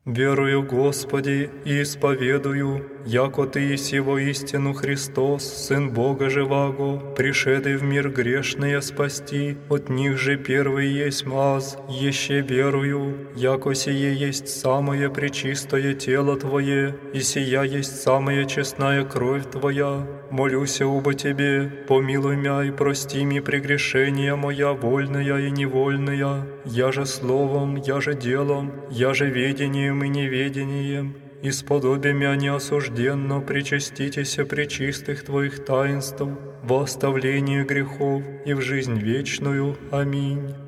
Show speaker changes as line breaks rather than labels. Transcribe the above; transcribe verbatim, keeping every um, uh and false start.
Верую, Господи, и исповедую, яко Ты еси воистину Христос, Сын Бога живаго, пришедший в мир грешные спасти, от них же первый есть аз, еще верую, яко сие есть самое пречистое тело Твое, и сия есть самая честная кровь Твоя. Молюся убо Тебе, помилуй мя и прости ми прегрешения моя вольная и невольная, я же словом, я же делом, я же ведением и неведением, исподоби мя неосужденно причаститеся пречистых Твоих таинств во оставление грехов и в жизнь вечную. Аминь.